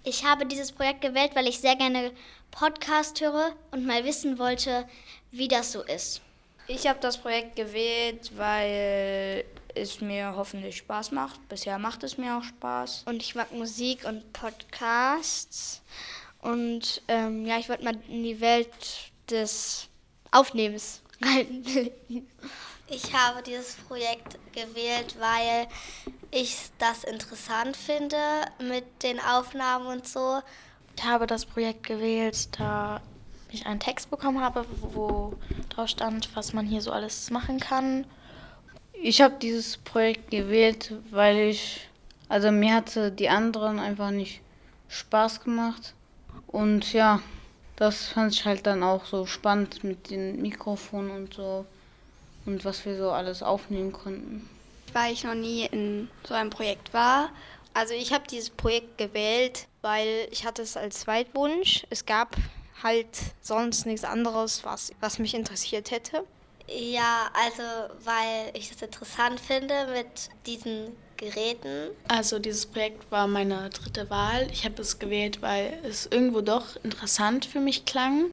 Ich habe dieses Projekt gewählt, weil ich sehr gerne Podcast höre und mal wissen wollte, wie das so ist. Ich habe das Projekt gewählt, weil es mir hoffentlich Spaß macht. Bisher macht es mir auch Spaß. Und ich mag Musik und Podcasts. Und ich wollte mal in die Welt des Aufnehmens rein. Ich habe dieses Projekt gewählt, weil ich das interessant finde mit den Aufnahmen und so. Ich habe das Projekt gewählt, da ich einen Text bekommen habe, wo drauf stand, was man hier so alles machen kann. Ich habe dieses Projekt gewählt, weil mir hatte die anderen einfach nicht Spaß gemacht. Und ja, das fand ich halt dann auch so spannend mit den Mikrofonen und so und was wir so alles aufnehmen konnten. Weil ich noch nie in so einem Projekt war. Also ich habe dieses Projekt gewählt, weil ich hatte es als Zweitwunsch. Es gab halt sonst nichts anderes, was mich interessiert hätte. Ja, also weil ich das interessant finde mit diesen Geräten. Also dieses Projekt war meine dritte Wahl. Ich habe es gewählt, weil es irgendwo doch interessant für mich klang.